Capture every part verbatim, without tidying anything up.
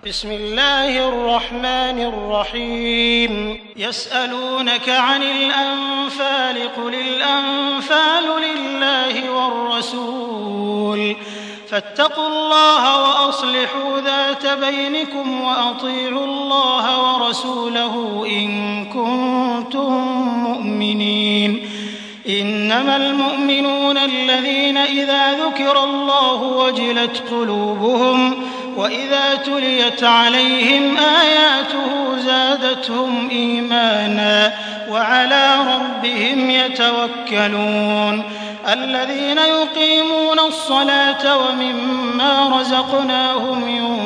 بسم الله الرحمن الرحيم يسألونك عن الأنفال قل الأنفال لله والرسول فاتقوا الله وأصلحوا ذات بينكم وأطيعوا الله ورسوله إن كنتم مؤمنين إنما المؤمنون الذين إذا ذكر الله وجلت قلوبهم وإذا تليت عليهم آياته زادتهم إيمانا وعلى ربهم يتوكلون الذين يقيمون الصلاة ومما رزقناهم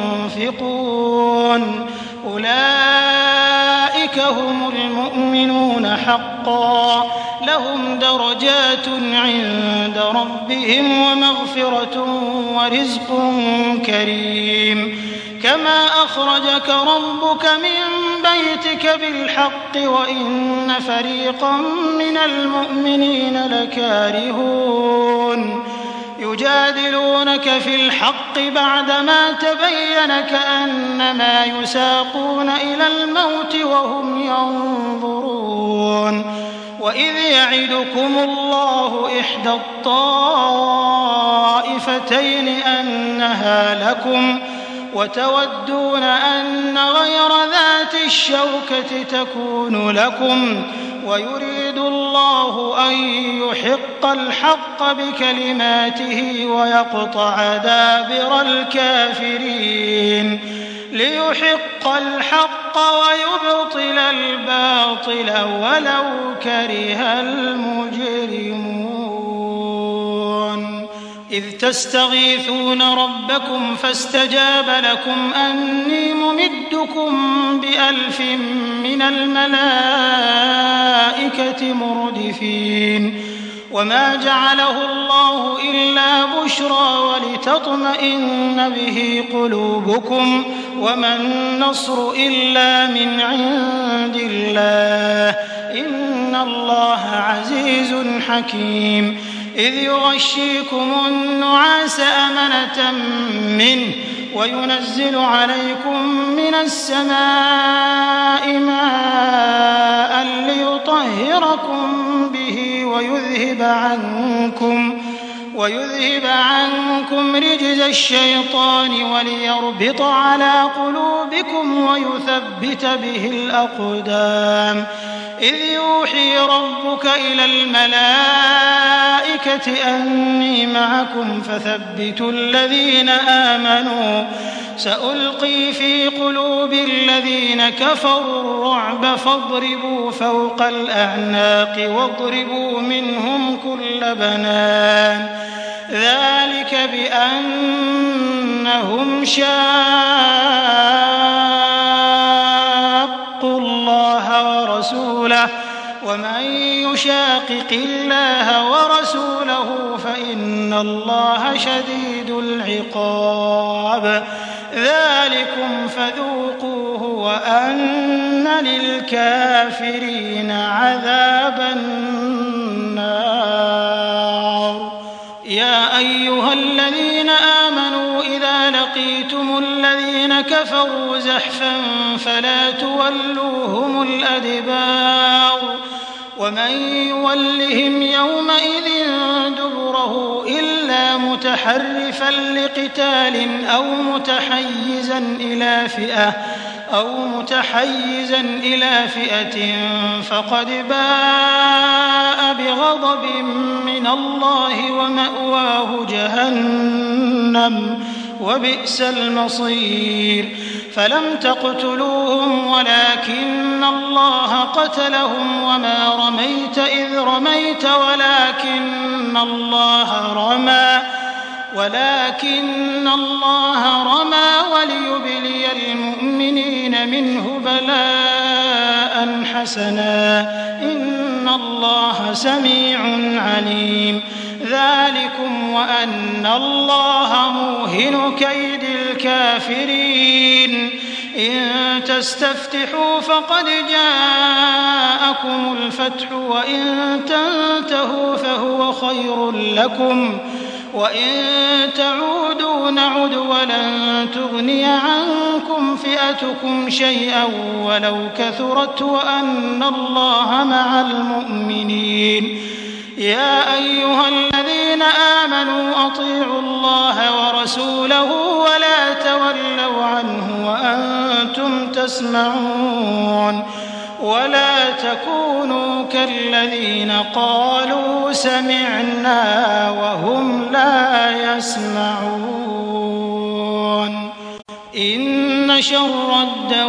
ينفقون أولئك هم المؤمنون حقا لهم درجات عند ربهم ومغفرة ورزق كريم كما أخرجك ربك من بيتك بالحق وإن فريقا من المؤمنين لكارهون يجادلونك في الحق بعدما تبين كأنما يساقون إلى الموت وهم ينظرون وإذ يعدكم الله إحدى الطائفتين أنها لكم وتودون أن غير ذات الشوكة تكون لكم ويريد الله أن يحق الحق بكلماته ويقطع دابر الكافرين ليحق الحق ويبطل الباطل ولو كره المجرمون إذ تستغيثون ربكم فاستجاب لكم أني ممدكم بألف من الملائكة مردفين وما جعله الله إلا بشرى ولتطمئن به قلوبكم وما النصر إلا من عند الله إن الله عزيز حكيم إذ يغشيكم النعاس أمنة منه وينزل عليكم من السماء ماء ليطهركم به ويذهب عنكم ويذهب عنكم رجز الشيطان وليربط على قلوبكم ويثبت به الأقدام إذ يوحي ربك إلى الملائكة أني معكم فثبتوا الذين آمنوا سألقي في قلوب الذين كفروا الرعب فاضربوا فوق الأعناق واضربوا منهم كل بنان ذلك بأنهم شاقوا الله ورسوله ومن يشاقق الله ورسوله فإن الله شديد العقاب ذلكم فذوقوه وأن للكافرين عذاب النار يا أيها الذين آمنوا إذا لقيتم الذين كفروا زحفا فلا تولوهم الأدبار ومن يولهم يومئذ دبره إلا متحرفا لقتال أو متحيزا إلى فئة أو متحيزا إلى فئة فقد باء بغضب من الله ومأواه جهنم وبئس المصير فلم تقتلوهم ولكن الله قتلهم وما رميت إذ رميت ولكن الله رمى ولكن الله رمى وليبلي المؤمنين منه بلاء حسنا إن الله سميع عليم ذلكم وأن الله موهن كيد الكافرين إن تستفتحوا فقد جاءكم الفتح وإن تنتهوا فهو خير لكم وإن تعودوا نعد ولن تغني عنكم سيئتكم شيئا ولو كثرت وأن الله مع المؤمنين. يا أيها الذين آمنوا أطيعوا الله ورسوله ولا تولوا عنه وأنتم تسمعون ولا تكونوا كالذين قالوا سمعنا وهم لا يسمعون. إن شر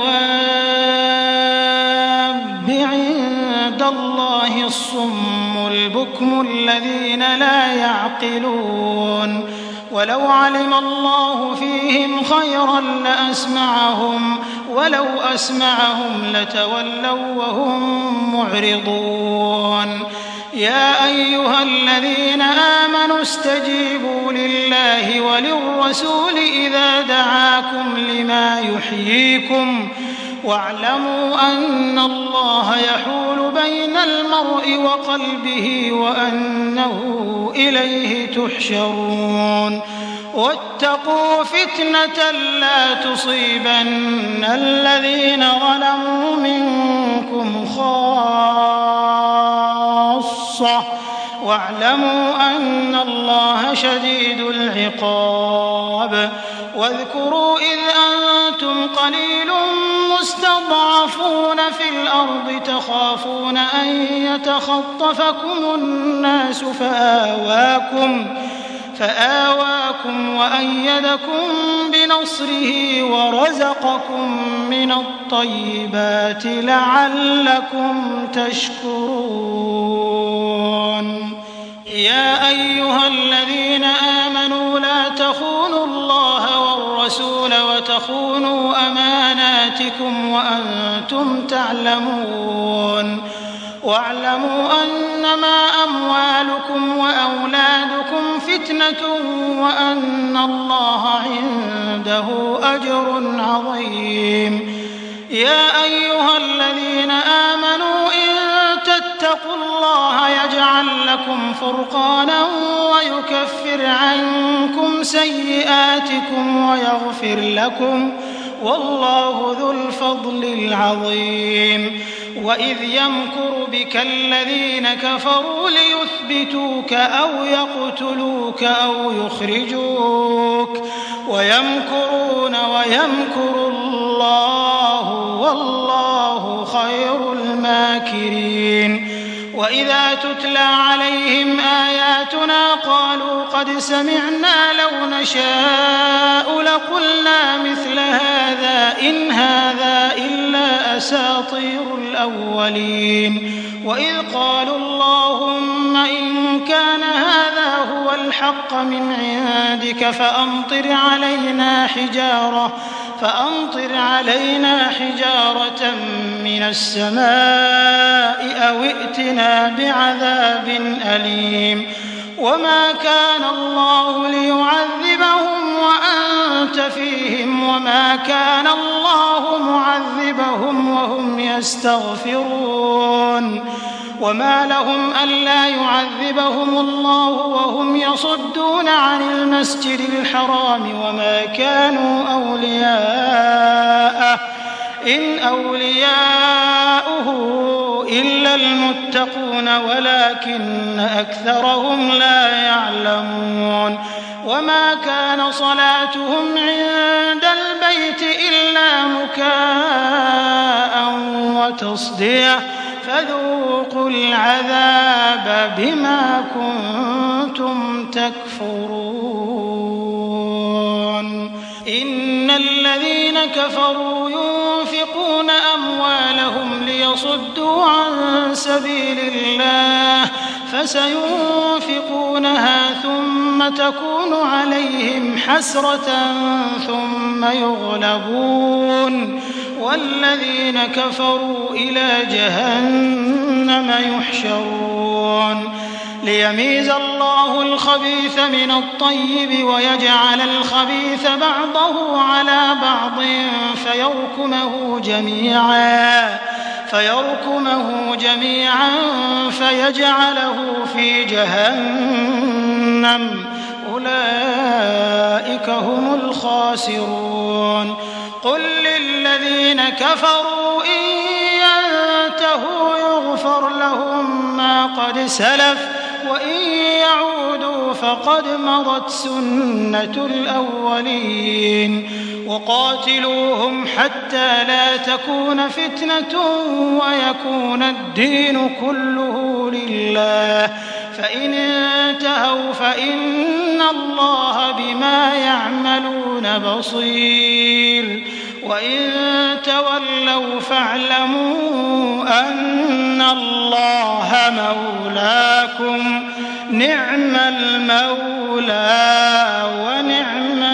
الدواب عند الله الصم البكم الذين لا يعقلون. ولو علم الله فيهم خيرا لأسمعهم ولو أسمعهم لتولوا وهم معرضون. يا أيها الذين آمنوا استجيبوا لله وللرسول إذا دعاكم لما يحييكم واعلموا أن الله يحول بين المرء وقلبه وأنه إليه تحشرون. واتقوا فتنة لا تصيبن الذين ظلموا منكم خاصة واعلموا أن الله شديد العقاب. واذكروا إذ أنتم قليل مستضعفون في الأرض تخافون أن يتخطفكم الناس فآواكم فآواكم وأيدكم بنصره ورزقكم من الطيبات لعلكم تشكرون. يا أيها الذين آمنوا لا تخونوا الله والرسول وتخونوا أماناتكم وأنتم تعلمون. واعلموا أنما أموالكم وأولادكم فتنة وأن الله عنده أجر عظيم. يا أيها الذين آمنوا إن تتقوا الله يجعل لكم فرقانا ويكفر عنكم سيئاتكم ويغفر لكم والله ذو الفضل العظيم. وإذ يمكر بك الذين كفروا ليثبتوك أو يقتلوك أو يخرجوك ويمكرون ويمكر الله والله خير الماكرين. وإذا تتلى عليهم آياتنا قالوا قد سمعنا لو نشاء لقلنا مثل هذا إن هذا إلا أساطير الأولين. وإذ قالوا اللهم إن كان هذا هو الحق من عندك فأمطر علينا حجارة فأمطر علينا حجارة من السماء أو ائتنا بعذاب أليم. وما كان الله ليعذبهم وأنت فيهم وما كان الله معذبهم وهم يستغفرون. وما لهم ألا يعذبهم الله وهم يصدون عن المسجد الحرام وما كانوا أولياءه إن أولياؤه إلا المتقون ولكن أكثرهم لا يعلمون. وما كان صلاتهم عند البيت إلا مكاء وتصدية فذوقوا العذاب بما كنتم تكفرون. إن الذين كفروا ينفقون أموالهم ليصدوا عن سبيل الله فسينفقونها ثم تكون عليهم حسرة ثم يغلبون والذين كفروا إلى جهنم يحشرون. ليميز الله الخبيث من الطيب ويجعل الخبيث بعضه على بعض فيركمه جميعا فيركمه جميعا فيجعله في جهنم أولئك هم الخاسرون. وقل للذين كفروا إن ينتهوا يغفر لهم ما قد سلف وإن يعودوا فقد مضت سنة الأولين وقاتلوهم حتى لا تكون فتنة ويكون الدين كله لله فإن انتهوا فإن الله بما يعملون بصير وإن تولوا فاعلموا أن الله مولاكم نعم المولى ونعم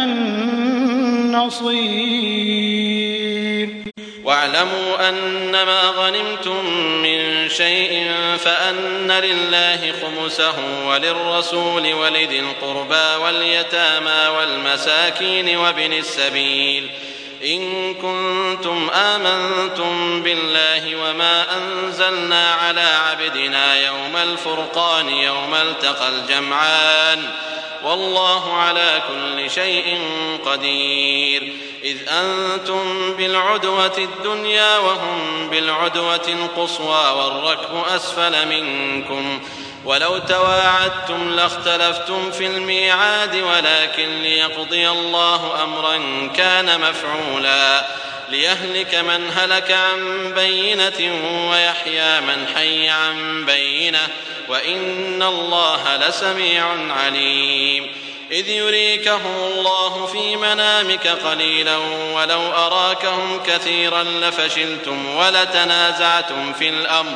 النصير. واعلموا أنما غنمتم من شيء فأن لله خمسه وللرسول ولذي القربى واليتامى والمساكين وابن السبيل إن كنتم آمنتم بالله وما أنزلنا على عبدنا يوم الفرقان يوم التقى الجمعان والله على كل شيء قدير. إذ أنتم بالعدوة الدنيا وهم بالعدوة القصوى والركب أسفل منكم ولو تواعدتم لاختلفتم في الميعاد ولكن ليقضي الله أمرا كان مفعولا ليهلك من هلك عن بينة ويحيى من حي عن بينة وإن الله لسميع عليم. إذ يريكهم الله في منامك قليلا ولو أراكهم كثيرا لفشلتم ولتنازعتم في الأمر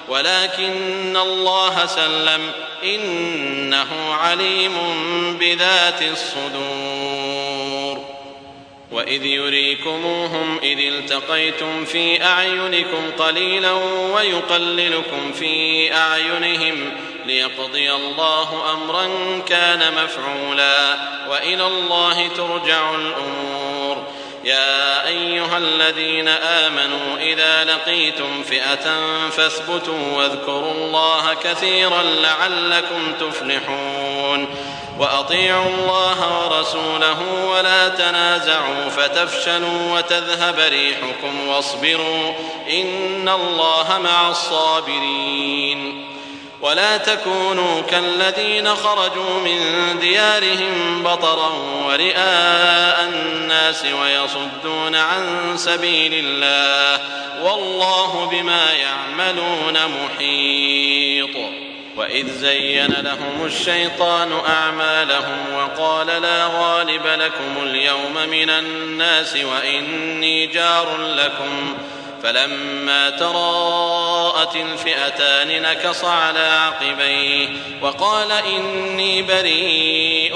ولكن الله سلم إنه عليم بذات الصدور. وإذ يريكموهم إذ التقيتم في أعينكم قليلا ويقللكم في أعينهم ليقضي الله أمرا كان مفعولا وإلى الله ترجع الأمور. يا أيها الذين آمنوا إذا لقيتم فئة فاثبتوا واذكروا الله كثيرا لعلكم تفلحون. وأطيعوا الله ورسوله ولا تنازعوا فتفشلوا وتذهب ريحكم واصبروا إن الله مع الصابرين. ولا تكونوا كالذين خرجوا من ديارهم بطرا ورئاء الناس ويصدون عن سبيل الله والله بما يعملون محيط. وإذ زين لهم الشيطان أعمالهم وقال لا غالب لكم اليوم من الناس وإني جار لكم فلما تراءت الفئتان نكص على عقبيه وقال إني بريء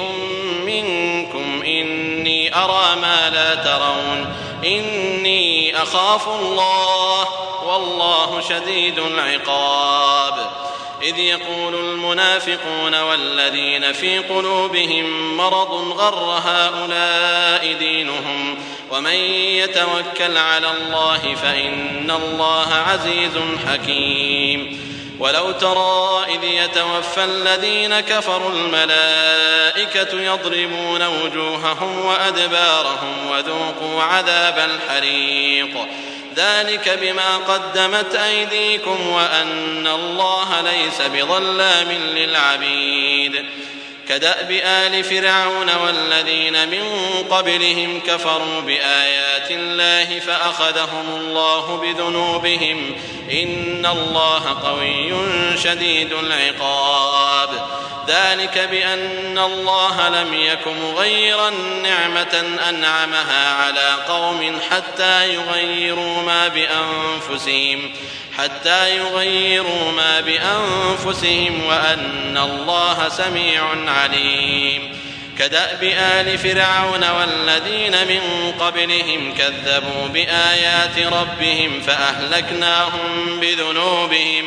منكم إني أرى ما لا ترون إني أخاف الله والله شديد العقاب. إذ يقول المنافقون والذين في قلوبهم مرض غر هؤلاء دينهم ومن يتوكل على الله فإن الله عزيز حكيم. ولو ترى إذ يتوفى الذين كفروا الملائكة يضربون وجوههم وأدبارهم وذوقوا عذاب الحريق ذلك بما قدمت أيديكم وأن الله ليس بظلام للعبيد. كدأب آل فرعون والذين من قبلهم كفروا بآيات الله فأخذهم الله بذنوبهم إن الله قوي شديد العقاب. ذلك بأن الله لم يك مغيرا نعمة أنعمها على قوم حتى يغيروا ما بأنفسهم حتى يغيروا ما بأنفسهم وأن الله سميع عليم. كدأب آل فرعون والذين من قبلهم كذبوا بآيات ربهم فأهلكناهم بذنوبهم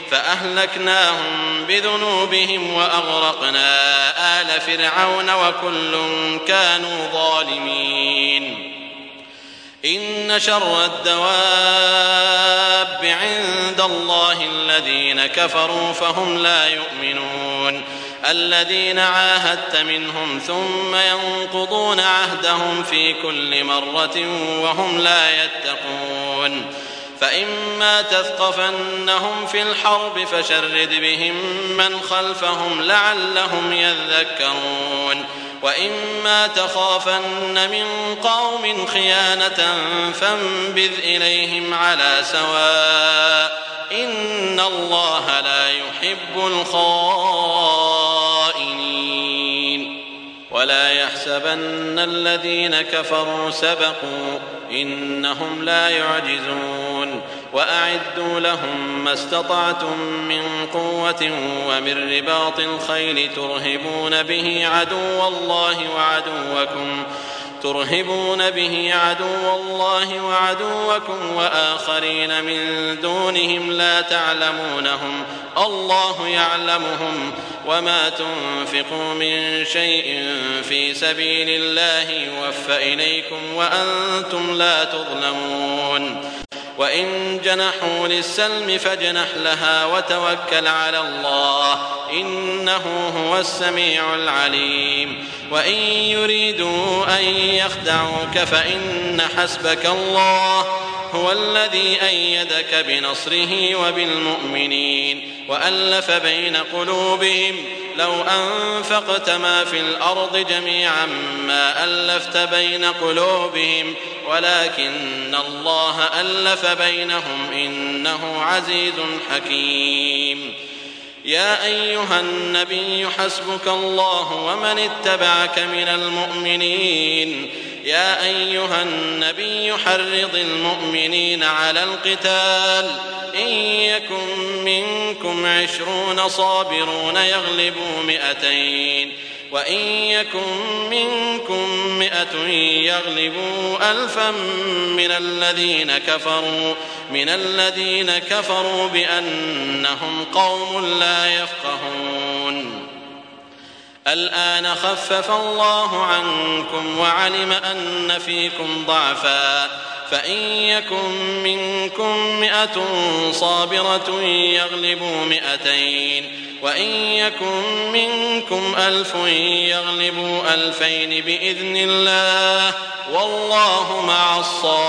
فأهلكناهم بذنوبهم وأغرقنا آل فرعون وكل كانوا ظالمين. إن شر الدواب عند الله الذين كفروا فهم لا يؤمنون الذين عاهدت منهم ثم ينقضون عهدهم في كل مرة وهم لا يتقون فإما تثقفنهم في الحرب فشرد بهم من خلفهم لعلهم يذكرون وإما تخافن من قوم خيانة فانبذ إليهم على سواء إن الله لا يحب الخائنين ولا يحسبن الذين كفروا سبقوا إنهم لا يعجزون وأعدوا لهم ما استطعتم من قوة ومن رباط الخيل ترهبون به عدو الله وعدوكم ترهبون به عدو الله وعدوكم وآخرين من دونهم لا تعلمونهم الله يعلمهم وما تنفقوا من شيء في سبيل الله يوفى إليكم وأنتم لا تظلمون وإن جنحوا للسلم فاجنح لها وتوكل على الله إنه هو السميع العليم وإن يريدوا أن يخدعوك فإن حسبك الله هو الذي أيدك بنصره وبالمؤمنين وألف بين قلوبهم لو أنفقت ما في الأرض جميعا ما ألفت بين قلوبهم ولكن الله ألف بينهم إنه عزيز حكيم يا أيها النبي حسبك الله ومن اتبعك من المؤمنين يا أيها النبي حرض المؤمنين على القتال إن يكن منكم عشرون صابرون يغلبوا مئتين وإن يكن منكم مئة يغلبوا ألفا من الذين كفروا من الذين كفروا بأنهم قوم لا يفقهون الآن خفف الله عنكم وعلم أن فيكم ضعفا فإن يكن منكم مئة صابرة يغلبوا مئتين وإن يكن منكم ألف يغلبوا ألفين بإذن الله والله مع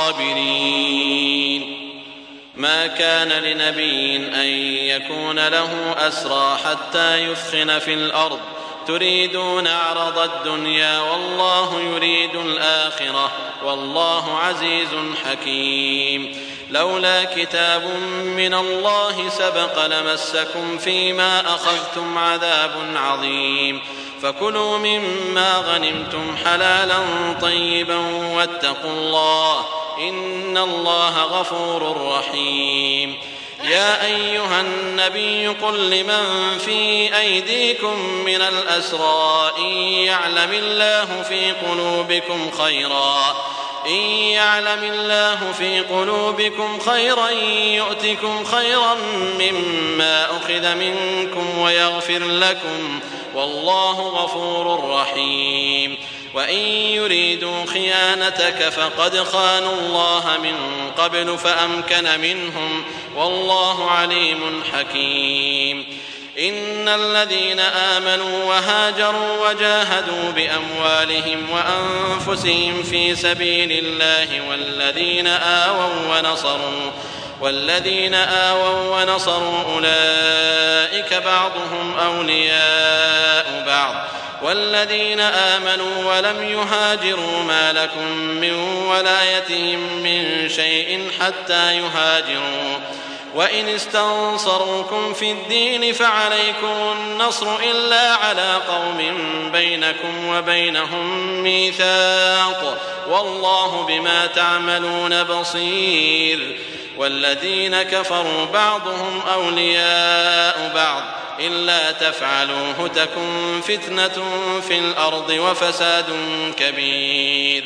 الصابرين ما كان لنبي أن يكون له أسرى حتى يثخن في الأرض تريدون عرض الدنيا والله يريد الآخرة والله عزيز حكيم لولا كتاب من الله سبق لمسكم فيما أخذتم عذاب عظيم فكلوا مما غنمتم حلالا طيبا واتقوا الله إن الله غفور رحيم يا أيها النبي قل لمن في أيديكم من الأسرى إن يعلم الله في قلوبكم خيرا إن يعلم الله في قلوبكم خيرا يؤتكم خيرا مما أخذ منكم ويغفر لكم والله غفور رحيم وإن يريدوا خيانتك فقد خانوا الله من قبل فأمكن منهم والله عليم حكيم إن الذين آمنوا وهاجروا وجاهدوا بأموالهم وأنفسهم في سبيل الله والذين آووا ونصروا والذين آووا ونصروا أولئك بعضهم أولياء بعض والذين آمنوا ولم يهاجروا ما لكم من ولايتهم من شيء حتى يهاجروا وإن استنصروكم في الدين فعليكم النصر إلا على قوم بينكم وبينهم ميثاق والله بما تعملون بصير والذين كفروا بعضهم أولياء بعض إلا تفعلوه تكن فتنة في الأرض وفساد كبير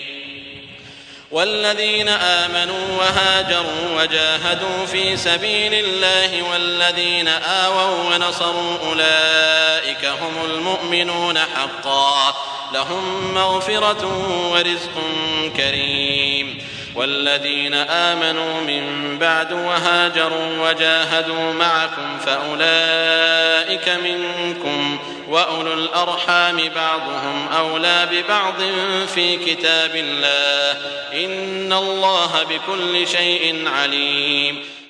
والذين آمنوا وهاجروا وجاهدوا في سبيل الله والذين آووا ونصروا أولئك هم المؤمنون حقا لهم مغفرة ورزق كريم والذين آمنوا من بعد وهاجروا وجاهدوا معكم فأولئك منكم وأولو الأرحام بعضهم أولى ببعض في كتاب الله إن الله بكل شيء عليم